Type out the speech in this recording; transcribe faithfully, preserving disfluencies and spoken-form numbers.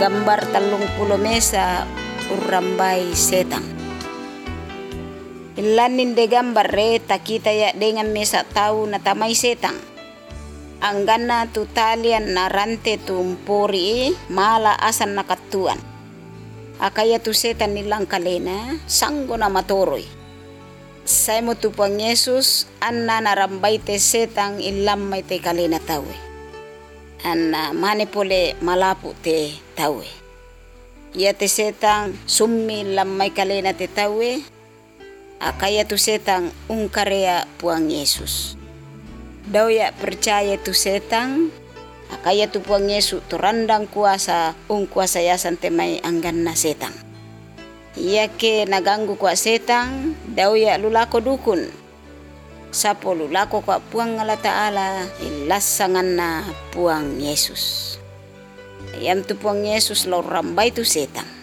gambar talung pulo mesa urambai setang. Ilanin de gambar re takita ya dengan mesa tahu na tamay setang. Anggana tu talian na rante tu mpori mala asan na katuan. Akaya tu setan nilang kalena sanggo na matoroy. Say mo tu pang Yesus anna narambay te setang ilam may te kalena tawe. Anna mane pole malapu te tawe. Ia te setang summi lam may kalena te tawe. Akaya tu setang ungkarea puang Yesus. Daw ya percaya tu setang, akaya tu puang Yesu tu randang kuasa ung kuasa yasan temai anggan na setang. Iya ke naganggu kwa setang, daw ya lulako dukun. Sapo lulako kwa puang ngala Ta'ala ilasangan na puang Yesus. Ayam tu puang Yesus lo rambay tu setang.